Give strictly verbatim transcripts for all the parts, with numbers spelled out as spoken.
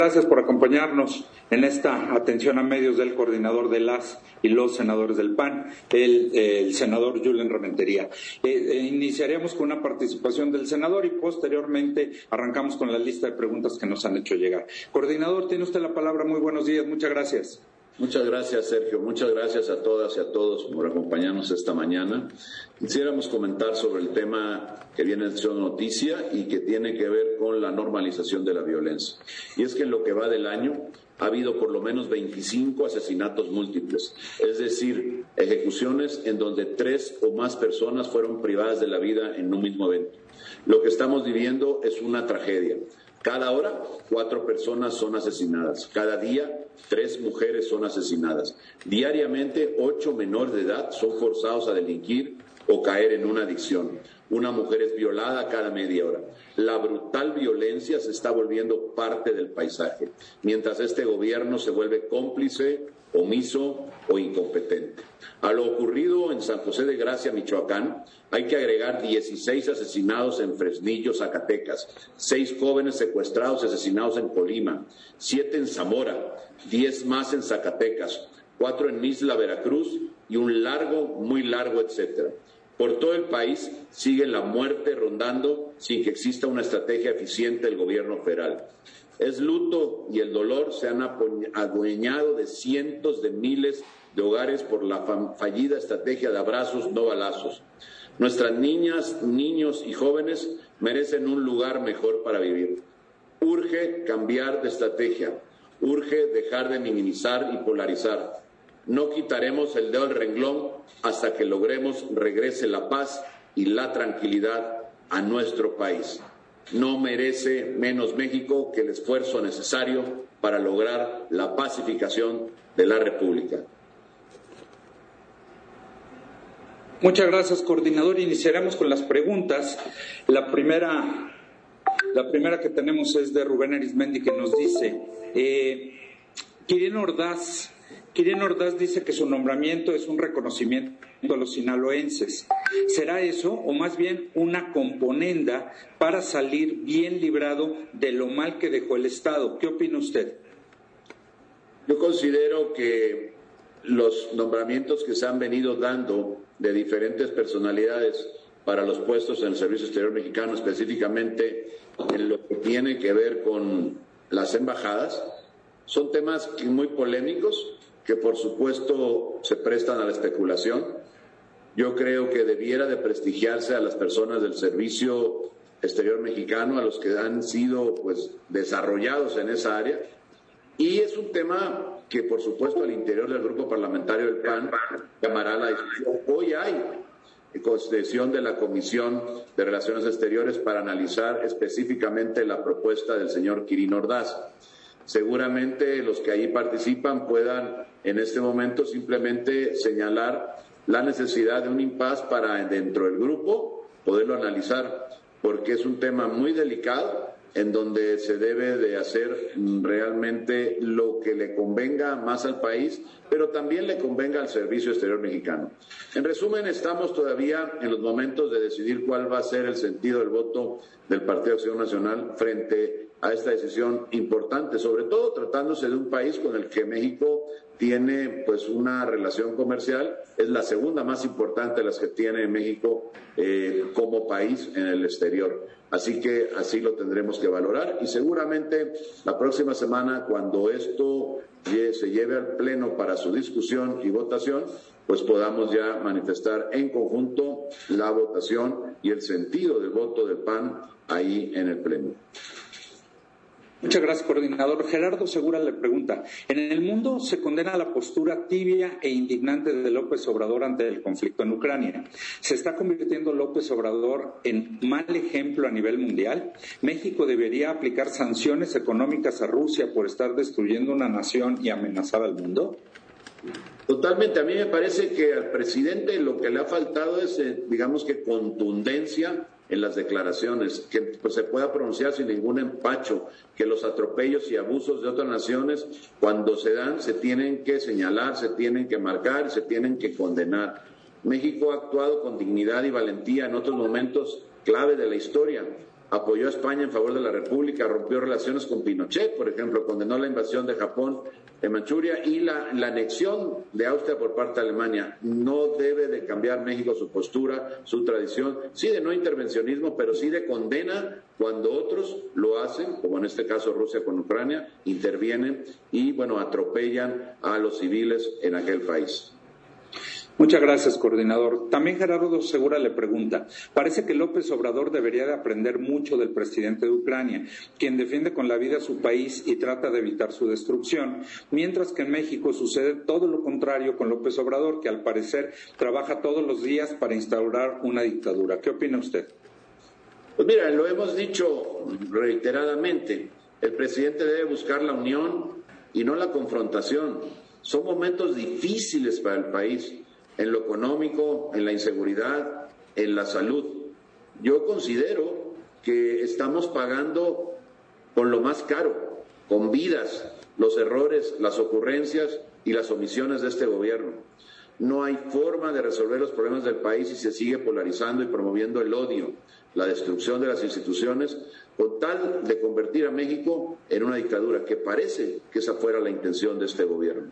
Gracias por acompañarnos en esta atención a medios del coordinador de las y los senadores del P A N, el, el senador Julen Rementería. Eh, eh, iniciaremos con una participación del senador y posteriormente arrancamos con la lista de preguntas que nos han hecho llegar. Coordinador, tiene usted la palabra. Muy buenos días. Muchas gracias. Muchas gracias, Sergio. Muchas gracias a todas y a todos por acompañarnos esta mañana. Quisiéramos comentar sobre el tema que viene en su noticia y que tiene que ver con la normalización de la violencia. Y es que en lo que va del año ha habido por lo menos veinticinco asesinatos múltiples, es decir, ejecuciones en donde tres o más personas fueron privadas de la vida en un mismo evento. Lo que estamos viviendo es una tragedia. Cada hora, cuatro personas son asesinadas. Cada día, tres mujeres son asesinadas. Diariamente, ocho menores de edad son forzados a delinquir o caer en una adicción. Una mujer es violada cada media hora. La brutal violencia se está volviendo parte del paisaje, mientras este gobierno se vuelve cómplice, omiso o incompetente. A lo ocurrido en San José de Gracia, Michoacán, hay que agregar dieciséis asesinados en Fresnillo, Zacatecas, seis jóvenes secuestrados y asesinados en Colima, siete en Zamora, diez más en Zacatecas, cuatro en Isla Veracruz y un largo, muy largo, etcétera. Por todo el país sigue la muerte rondando sin que exista una estrategia eficiente del gobierno federal. Es luto y el dolor se han adueñado de cientos de miles de hogares por la fallida estrategia de abrazos, no balazos. Nuestras niñas, niños y jóvenes merecen un lugar mejor para vivir. Urge cambiar de estrategia, urge dejar de minimizar y polarizar. No quitaremos el dedo del renglón hasta que logremos regrese la paz y la tranquilidad a nuestro país. No merece menos México que el esfuerzo necesario para lograr la pacificación de la República. Muchas gracias, coordinador. Iniciaremos con las preguntas. La primera, la primera que tenemos es de Rubén Arismendi, que nos dice, eh, Quirino Ordaz, Quirino Ordaz dice que su nombramiento es un reconocimiento a los sinaloenses. ¿Será eso o más bien una componenda para salir bien librado de lo mal que dejó el Estado? ¿Qué opina usted? Yo considero que los nombramientos que se han venido dando de diferentes personalidades para los puestos en el Servicio Exterior Mexicano, específicamente en lo que tiene que ver con las embajadas, son temas muy polémicos que por supuesto se prestan a la especulación. Yo creo que debiera de prestigiarse a las personas del Servicio Exterior Mexicano, a los que han sido pues desarrollados en esa área, y es un tema que por supuesto al interior del grupo parlamentario del P A N llamará la discusión. Hoy hay constitución de la Comisión de Relaciones Exteriores para analizar específicamente la propuesta del señor Quirino Ordaz. Seguramente los que ahí participan puedan en este momento simplemente señalar la necesidad de un impas para dentro del grupo poderlo analizar, porque es un tema muy delicado en donde se debe de hacer realmente lo que le convenga más al país, pero también le convenga al Servicio Exterior Mexicano. En resumen, estamos todavía en los momentos de decidir cuál va a ser el sentido del voto del Partido Acción Nacional frente a esta decisión importante, sobre todo tratándose de un país con el que México tiene pues una relación comercial, es la segunda más importante de las que tiene México eh, como país en el exterior. Así que así lo tendremos que valorar y seguramente la próxima semana, cuando esto se lleve al Pleno para su discusión y votación, pues podamos ya manifestar en conjunto la votación y el sentido del voto del P A N ahí en el Pleno. Muchas gracias, coordinador. Gerardo Segura le pregunta, en el mundo se condena la postura tibia e indignante de López Obrador ante el conflicto en Ucrania. ¿Se está convirtiendo López Obrador en mal ejemplo a nivel mundial? ¿México debería aplicar sanciones económicas a Rusia por estar destruyendo una nación y amenazar al mundo? Totalmente. A mí me parece que al presidente lo que le ha faltado es, eh, digamos que contundencia en las declaraciones, que pues, se pueda pronunciar sin ningún empacho, que los atropellos y abusos de otras naciones, cuando se dan, se tienen que señalar, se tienen que marcar, se tienen que condenar. México ha actuado con dignidad y valentía en otros momentos clave de la historia. apoyó a España en favor de la República, rompió relaciones con Pinochet, por ejemplo, condenó la invasión de Japón en Manchuria y la, la anexión de Austria por parte de Alemania. No debe de cambiar México su postura, su tradición, sí de no intervencionismo, pero sí de condena cuando otros lo hacen, como en este caso Rusia con Ucrania, intervienen y, bueno, atropellan a los civiles en aquel país. Muchas gracias, coordinador. También Gerardo Segura le pregunta, parece que López Obrador debería de aprender mucho del presidente de Ucrania, quien defiende con la vida a su país y trata de evitar su destrucción, mientras que en México sucede todo lo contrario con López Obrador, que al parecer trabaja todos los días para instaurar una dictadura. ¿Qué opina usted? Pues mira, lo hemos dicho reiteradamente, el presidente debe buscar la unión y no la confrontación. Son momentos difíciles para el país, en lo económico, en la inseguridad, en la salud. Yo considero que estamos pagando con lo más caro, con vidas, los errores, las ocurrencias y las omisiones de este gobierno. No hay forma de resolver los problemas del país si se sigue polarizando y promoviendo el odio, la destrucción de las instituciones, con tal de convertir a México en una dictadura, que parece que esa fuera la intención de este gobierno.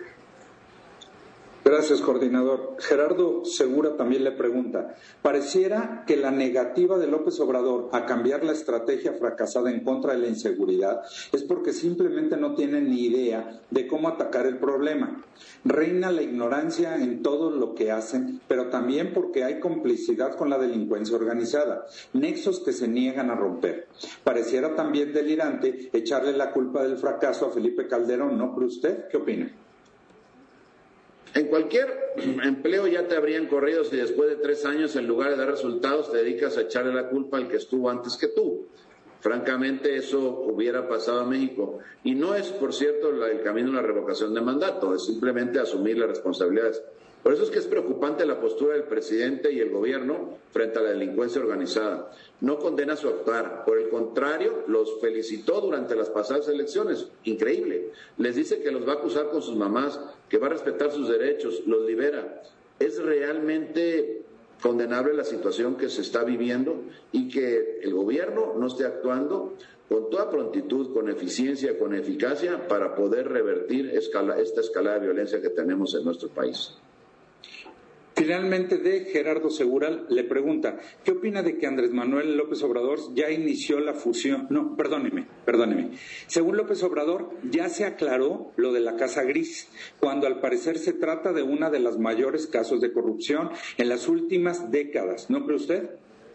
Gracias, coordinador. Gerardo Segura también le pregunta, pareciera que la negativa de López Obrador a cambiar la estrategia fracasada en contra de la inseguridad es porque simplemente no tienen ni idea de cómo atacar el problema. Reina la ignorancia en todo lo que hacen, pero también porque hay complicidad con la delincuencia organizada, nexos que se niegan a romper. Pareciera también delirante echarle la culpa del fracaso a Felipe Calderón, ¿no cree usted? ¿Qué opina? En cualquier empleo ya te habrían corrido si después de tres años, en lugar de dar resultados, te dedicas a echarle la culpa al que estuvo antes que tú. Francamente, eso hubiera pasado a México. Y no es, por cierto, la, el camino a la revocación de mandato, es simplemente asumir las responsabilidades. Por eso es que es preocupante la postura del presidente y el gobierno frente a la delincuencia organizada. No condena su actuar, por el contrario, los felicitó durante las pasadas elecciones. Increíble. Les dice que los va a acusar con sus mamás, que va a respetar sus derechos, los libera. Es realmente condenable la situación que se está viviendo y que el gobierno no esté actuando con toda prontitud, con eficiencia, con eficacia para poder revertir escala, esta escalada de violencia que tenemos en nuestro país. Finalmente, de Gerardo Segura le pregunta, ¿qué opina de que Andrés Manuel López Obrador ya inició la fusión? No, perdóneme, perdóneme. Según López Obrador, ya se aclaró lo de la Casa Gris, cuando al parecer se trata de una de las mayores casos de corrupción en las últimas décadas. ¿No cree usted?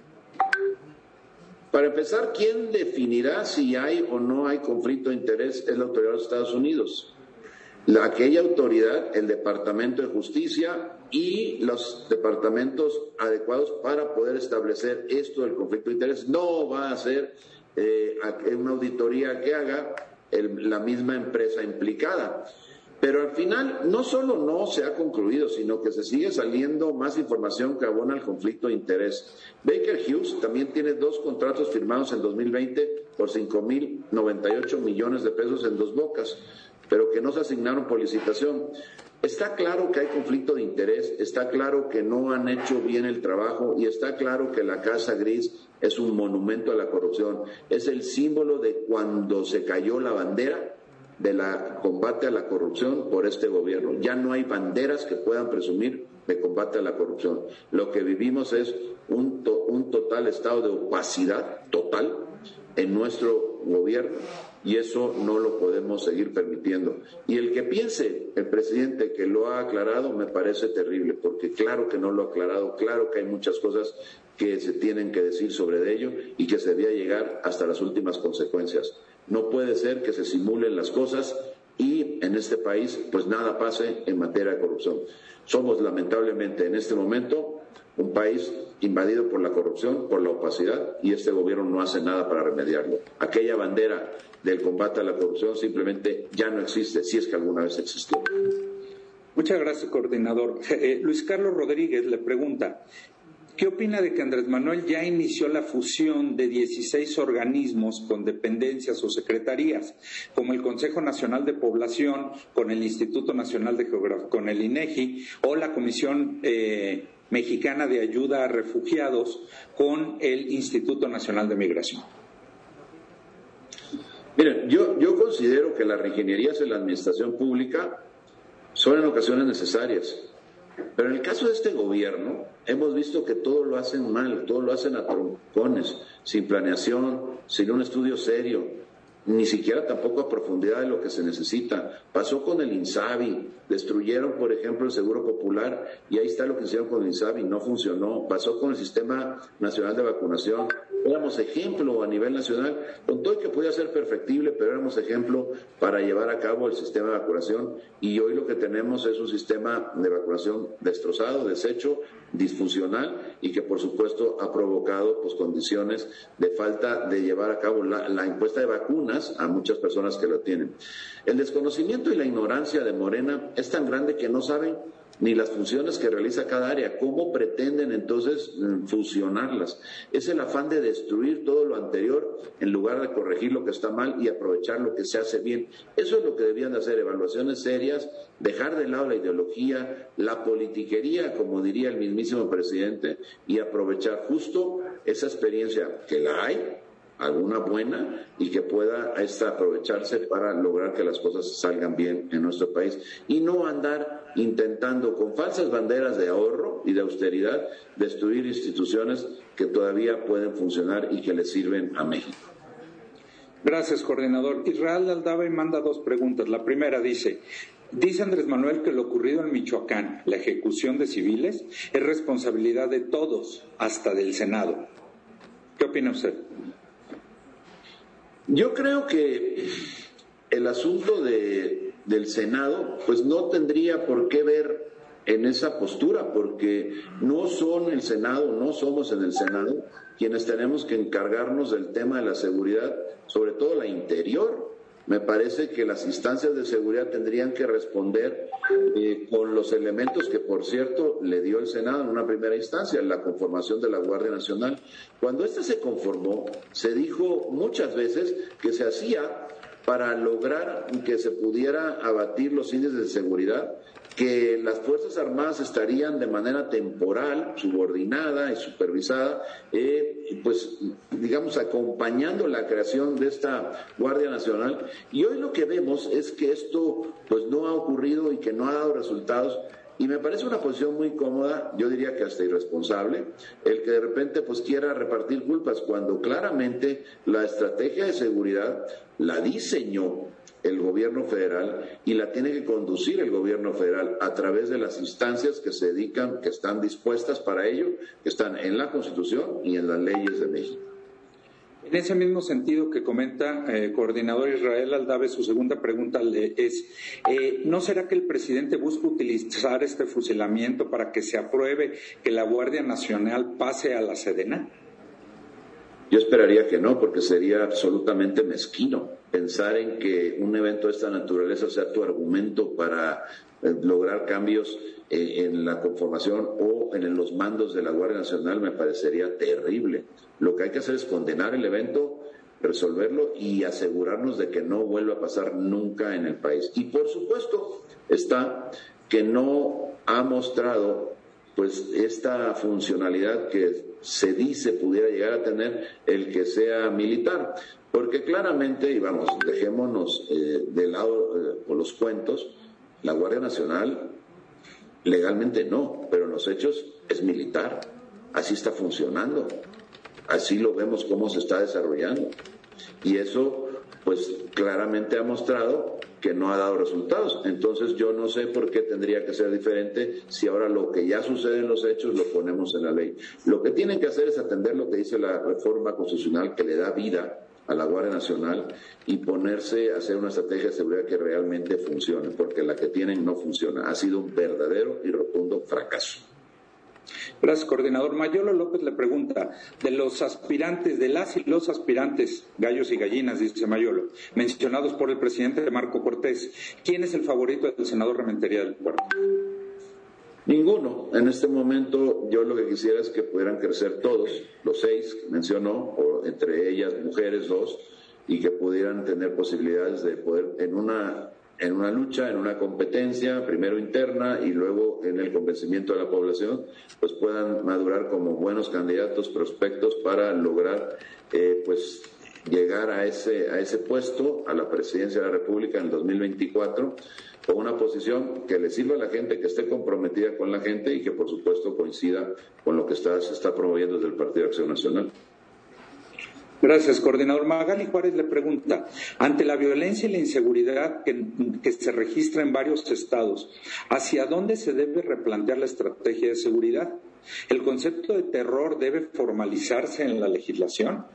Para empezar, ¿quién definirá si hay o no hay conflicto de interés? Es la autoridad de los Estados Unidos. La, aquella autoridad, el Departamento de Justicia y los departamentos adecuados para poder establecer esto del conflicto de interés. No va a ser eh, una auditoría que haga el, la misma empresa implicada. Pero al final no solo no se ha concluido, sino que se sigue saliendo más información que abona el conflicto de interés. Baker Hughes también tiene dos contratos firmados en dos mil veinte por cinco mil noventa y ocho millones de pesos en Dos Bocas, pero que no se asignaron por licitación. Está claro que hay conflicto de interés, está claro que no han hecho bien el trabajo y está claro que la Casa Gris es un monumento a la corrupción. Es el símbolo de cuando se cayó la bandera de la combate a la corrupción por este gobierno. Ya no hay banderas que puedan presumir de combate a la corrupción. Lo que vivimos es un, to- un total estado de opacidad total en nuestro gobierno y eso no lo podemos seguir permitiendo. Y el que piense, el presidente, que lo ha aclarado, me parece terrible, porque claro que no lo ha aclarado, claro que hay muchas cosas que se tienen que decir sobre ello y que se debía llegar hasta las últimas consecuencias. No puede ser que se simulen las cosas y en este país pues nada pase en materia de corrupción. Somos lamentablemente en este momento un país invadido por la corrupción, por la opacidad, y este gobierno no hace nada para remediarlo. Aquella bandera del combate a la corrupción simplemente ya no existe, si es que alguna vez existió. Muchas gracias, coordinador. Eh, Luis Carlos Rodríguez le pregunta, ¿qué opina de que Andrés Manuel ya inició la fusión de dieciséis organismos con dependencias o secretarías, como el Consejo Nacional de Población con el Instituto Nacional de Geografía, con el INEGI, o la Comisión eh, Mexicana de Ayuda a Refugiados con el Instituto Nacional de Migración? Miren, yo, yo considero que las reingenierías en la administración pública son en ocasiones necesarias, pero en el caso de este gobierno hemos visto que todo lo hacen mal, todo lo hacen a trompones, sin planeación, sin un estudio serio, ni siquiera tampoco a profundidad de lo que se necesita. Pasó con el INSABI, destruyeron, por ejemplo, el Seguro Popular, y ahí está lo que hicieron con el INSABI, no funcionó. Pasó con el Sistema Nacional de Vacunación, éramos ejemplo a nivel nacional, con todo el que podía ser perfectible, pero éramos ejemplo para llevar a cabo el sistema de vacunación, y hoy lo que tenemos es un sistema de vacunación destrozado, deshecho, disfuncional, y que por supuesto ha provocado pues condiciones de falta de llevar a cabo la, la encuesta de vacunas a muchas personas que lo tienen. El desconocimiento y la ignorancia de Morena es tan grande que no saben ni las funciones que realiza cada área. ¿Cómo pretenden entonces fusionarlas? Es el afán de destruir todo lo anterior en lugar de corregir lo que está mal y aprovechar lo que se hace bien. Eso es lo que debían de hacer, evaluaciones serias, dejar de lado la ideología, la politiquería, como diría el mismísimo presidente, y aprovechar justo esa experiencia que la hay, alguna buena, y que pueda esta aprovecharse para lograr que las cosas salgan bien en nuestro país y no andar intentando con falsas banderas de ahorro y de austeridad destruir instituciones que todavía pueden funcionar y que le sirven a México. Gracias, coordinador. Israel Aldave manda dos preguntas. La primera dice, dice Andrés Manuel que lo ocurrido en Michoacán, la ejecución de civiles, es responsabilidad de todos, hasta del Senado. ¿Qué opina usted? Yo creo que el asunto de, del Senado pues no tendría por qué ver en esa postura, porque no son el Senado, no somos en el Senado quienes tenemos que encargarnos del tema de la seguridad, sobre todo la interior. Me parece que las instancias de seguridad tendrían que responder eh, con los elementos que, por cierto, le dio el Senado en una primera instancia, la conformación de la Guardia Nacional. Cuando ésta se conformó, se dijo muchas veces que se hacía para lograr que se pudiera abatir los índices de seguridad, que las Fuerzas Armadas estarían de manera temporal, subordinada y supervisada, eh, pues digamos acompañando la creación de esta Guardia Nacional. Y hoy lo que vemos es que esto pues no ha ocurrido y que no ha dado resultados. Y me parece una posición muy cómoda, yo diría que hasta irresponsable, el que de repente pues quiera repartir culpas cuando claramente la estrategia de seguridad la diseñó el gobierno federal y la tiene que conducir el gobierno federal a través de las instancias que se dedican, que están dispuestas para ello, que están en la Constitución y en las leyes de México. En ese mismo sentido que comenta eh, coordinador Israel Aldave, su segunda pregunta es, eh, ¿no será que el presidente busca utilizar este fusilamiento para que se apruebe que la Guardia Nacional pase a la Sedena? Yo esperaría que no, porque sería absolutamente mezquino pensar en que un evento de esta naturaleza sea tu argumento para eh, lograr cambios eh, en la conformación o en los mandos de la Guardia Nacional. Me parecería terrible. Lo que hay que hacer es condenar el evento, resolverlo y asegurarnos de que no vuelva a pasar nunca en el país. Y por supuesto está que no ha mostrado pues esta funcionalidad que se dice pudiera llegar a tener el que sea militar, porque claramente, y vamos, dejémonos eh, de lado eh, por los cuentos, la Guardia Nacional legalmente no, pero en los hechos es militar, así está funcionando, así lo vemos cómo se está desarrollando, y eso pues claramente ha mostrado que no ha dado resultados. Entonces yo no sé por qué tendría que ser diferente si ahora lo que ya sucede en los hechos lo ponemos en la ley. Lo que tienen que hacer es atender lo que dice la reforma constitucional que le da vida a la Guardia Nacional y ponerse a hacer una estrategia de seguridad que realmente funcione, porque la que tienen no funciona. Ha sido un verdadero y rotundo fracaso. Gracias, coordinador. Mayolo López le pregunta, de los aspirantes, de las y los aspirantes, gallos y gallinas, dice Mayolo, mencionados por el presidente Marco Cortés, ¿quién es el favorito del senador Rementería del Puerto? Ninguno. En este momento yo lo que quisiera es que pudieran crecer todos, los seis que mencionó, o entre ellas mujeres dos, y que pudieran tener posibilidades de poder en una en una lucha, en una competencia, primero interna y luego en el convencimiento de la población, pues puedan madurar como buenos candidatos, prospectos para lograr eh, pues llegar a ese, a ese puesto, a la presidencia de la República en el dos mil veinticuatro, con una posición que le sirva a la gente, que esté comprometida con la gente y que por supuesto coincida con lo que está, se está promoviendo desde el Partido de Acción Nacional. Gracias, coordinador. Magali Juárez le pregunta, ante la violencia y la inseguridad que, que se registra en varios estados, ¿hacia dónde se debe replantear la estrategia de seguridad? ¿El concepto de terror debe formalizarse en la legislación?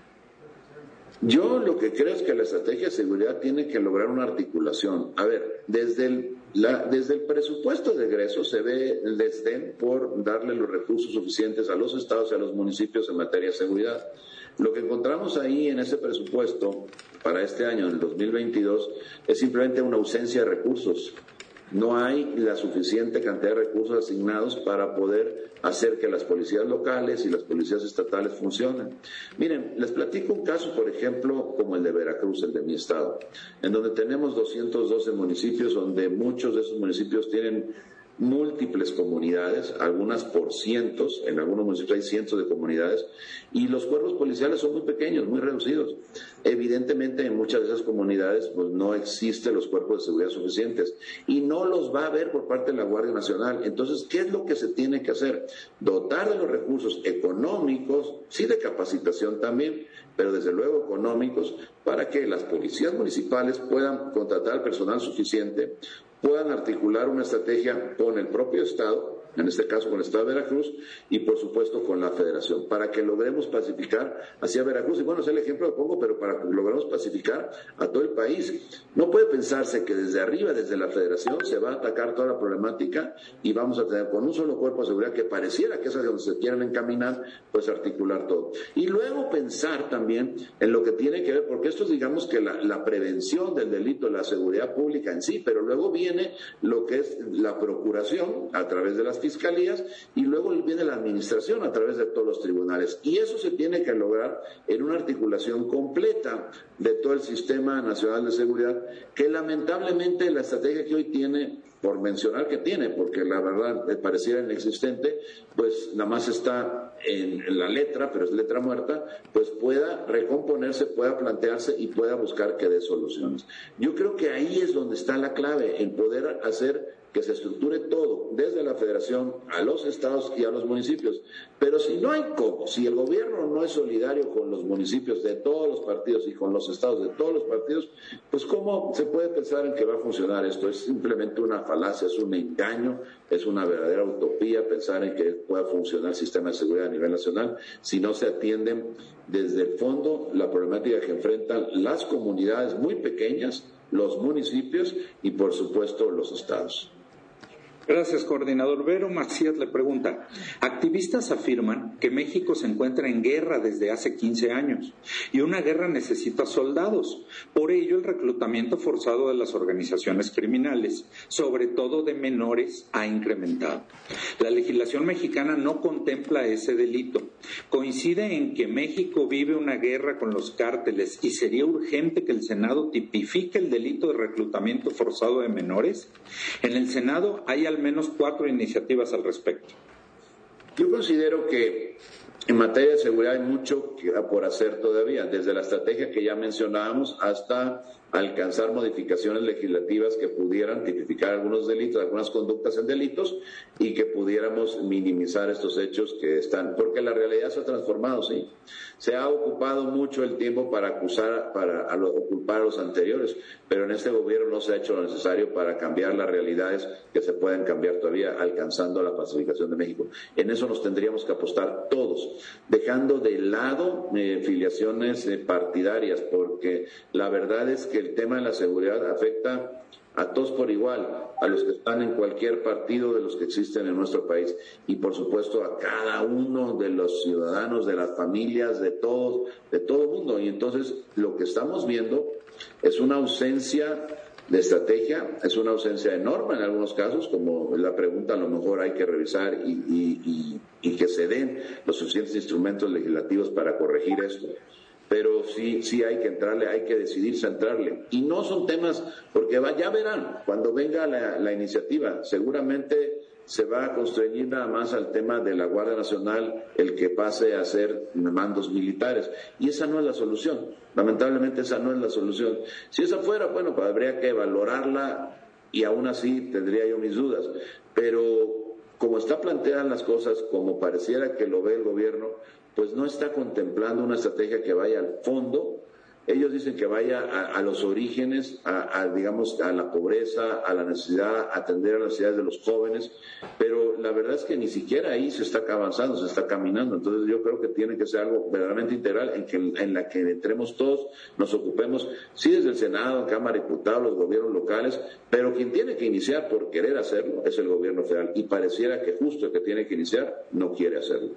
Yo lo que creo es que la estrategia de seguridad tiene que lograr una articulación. A ver, desde el, la, desde el presupuesto de egresos se ve el desdén por darle los recursos suficientes a los estados y a los municipios en materia de seguridad. Lo que encontramos ahí en ese presupuesto para este año, en el dos mil veintidós, es simplemente una ausencia de recursos. No hay la suficiente cantidad de recursos asignados para poder hacer que las policías locales y las policías estatales funcionen. Miren, les platico un caso, por ejemplo, como el de Veracruz, el de mi estado, en donde tenemos doscientos doce municipios, donde muchos de esos municipios tienen múltiples comunidades, algunas por cientos, en algunos municipios hay cientos de comunidades, y los cuerpos policiales son muy pequeños, muy reducidos. Evidentemente en muchas de esas comunidades pues no existen los cuerpos de seguridad suficientes y no los va a haber por parte de la Guardia Nacional. Entonces, ¿qué es lo que se tiene que hacer? Dotar de los recursos económicos, sí de capacitación también, pero desde luego económicos, para que las policías municipales puedan contratar al personal suficiente, puedan articular una estrategia con el propio Estado, en este caso con el Estado de Veracruz, y por supuesto con la Federación, para que logremos pacificar hacia Veracruz. Y bueno, es el ejemplo que pongo, pero para que logremos pacificar a todo el país. No puede pensarse que desde arriba, desde la Federación, se va a atacar toda la problemática y vamos a tener con un solo cuerpo de seguridad que pareciera que es hacia donde se quieran encaminar, pues articular todo. Y luego pensar también en lo que tiene que ver, porque esto es digamos que la, la prevención del delito, la seguridad pública en sí, pero luego viene lo que es la procuración a través de las fiscalías y luego viene la administración a través de todos los tribunales. Y eso se tiene que lograr en una articulación completa de todo el sistema nacional de seguridad, que lamentablemente la estrategia que hoy tiene, por mencionar que tiene, porque la verdad me pareciera inexistente, pues nada más está en, en la letra, pero es letra muerta, pues pueda recomponerse, pueda plantearse y pueda buscar que dé soluciones. Yo creo que ahí es donde está la clave, en poder hacer que se estructure todo, desde la Federación a los estados y a los municipios. Pero si no hay cómo, si el gobierno no es solidario con los municipios de todos los partidos y con los estados de todos los partidos, pues ¿cómo se puede pensar en que va a funcionar esto? Es simplemente una falacia, es un engaño, es una verdadera utopía pensar en que pueda funcionar el sistema de seguridad a nivel nacional si no se atienden desde el fondo la problemática que enfrentan las comunidades muy pequeñas, los municipios y por supuesto los estados. Gracias, coordinador. Vero Macías le pregunta, activistas afirman que México se encuentra en guerra desde hace quince años y una guerra necesita soldados. Por ello, el reclutamiento forzado de las organizaciones criminales, sobre todo de menores, ha incrementado. La legislación mexicana no contempla ese delito. Coincide en que México vive una guerra con los cárteles y sería urgente que el Senado tipifique el delito de reclutamiento forzado de menores. En el Senado hay al menos cuatro iniciativas al respecto. Yo considero que en materia de seguridad hay mucho por hacer todavía, desde la estrategia que ya mencionábamos hasta alcanzar modificaciones legislativas que pudieran tipificar algunos delitos, algunas conductas en delitos y que pudiéramos minimizar estos hechos que están, porque la realidad se ha transformado, sí. Se ha ocupado mucho el tiempo para acusar, para a lo, culpar a los anteriores, pero en este gobierno no se ha hecho lo necesario para cambiar las realidades que se pueden cambiar todavía, alcanzando la pacificación de México. En eso nos tendríamos que apostar todos, dejando de lado eh, filiaciones eh, partidarias, porque la verdad es que el tema de la seguridad afecta a todos por igual, a los que están en cualquier partido de los que existen en nuestro país y por supuesto a cada uno de los ciudadanos, de las familias, de todos, de todo el mundo. Y entonces lo que estamos viendo es una ausencia de estrategia, es una ausencia enorme en algunos casos, como la pregunta a lo mejor hay que revisar y, y, y, y que se den los suficientes instrumentos legislativos para corregir esto. pero sí, sí hay que entrarle, hay que decidirse a entrarle. Y no son temas, porque va, ya verán, cuando venga la, la iniciativa, seguramente se va a constreñir nada más al tema de la Guardia Nacional, el que pase a ser mandos militares. Y esa no es la solución. Lamentablemente esa no es la solución. Si esa fuera, bueno, pues habría que valorarla y aún así tendría yo mis dudas. Pero como está planteadas las cosas, como pareciera que lo ve el gobierno, pues no está contemplando una estrategia que vaya al fondo. Ellos dicen que vaya a, a los orígenes, a, a, digamos, a la pobreza, a la necesidad, a atender a las necesidades de los jóvenes, pero la verdad es que ni siquiera ahí se está avanzando, se está caminando. Entonces yo creo que tiene que ser algo verdaderamente integral en, que, en la que entremos todos, nos ocupemos, sí desde el Senado, Cámara de Diputados, los gobiernos locales, pero quien tiene que iniciar por querer hacerlo es el gobierno federal, y pareciera que justo el que tiene que iniciar no quiere hacerlo.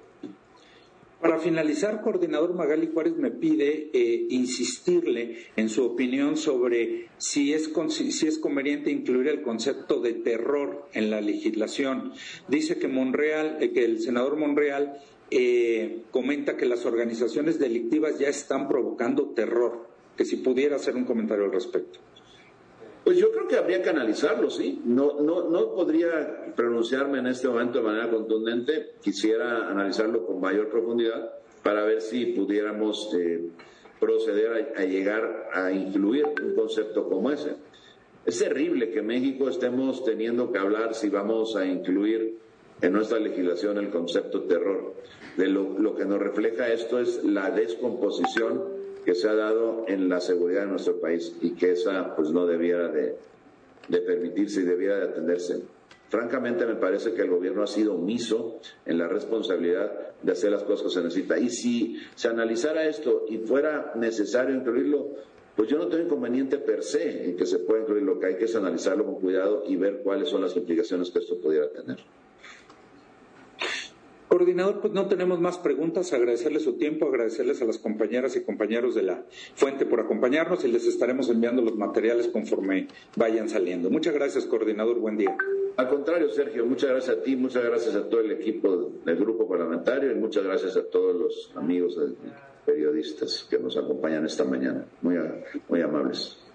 Para finalizar, coordinador, Magali Juárez me pide eh, insistirle en su opinión sobre si es, si es conveniente incluir el concepto de terror en la legislación. Dice que Monreal, eh, que el senador Monreal eh, comenta que las organizaciones delictivas ya están provocando terror, que si pudiera hacer un comentario al respecto. Pues yo creo que habría que analizarlo, sí. No, no, no podría pronunciarme en este momento de manera contundente. Quisiera analizarlo con mayor profundidad para ver si pudiéramos eh, proceder a, a llegar a incluir un concepto como ese. Es terrible que en México estemos teniendo que hablar si vamos a incluir en nuestra legislación el concepto terror. De lo, lo que nos refleja esto es la descomposición que se ha dado en la seguridad de nuestro país, y que esa pues no debiera de, de permitirse y debiera de atenderse. Francamente me parece que el gobierno ha sido omiso en la responsabilidad de hacer las cosas que se necesita. Y si se analizara esto y fuera necesario incluirlo, pues yo no tengo inconveniente per se en que se pueda incluir. Lo que hay que es analizarlo con cuidado y ver cuáles son las implicaciones que esto pudiera tener. Coordinador, pues no tenemos más preguntas. Agradecerles su tiempo, agradecerles a las compañeras y compañeros de la Fuente por acompañarnos, y les estaremos enviando los materiales conforme vayan saliendo. Muchas gracias, coordinador. Buen día. Al contrario, Sergio, muchas gracias a ti, muchas gracias a todo el equipo del grupo parlamentario y muchas gracias a todos los amigos periodistas que nos acompañan esta mañana. Muy, muy amables.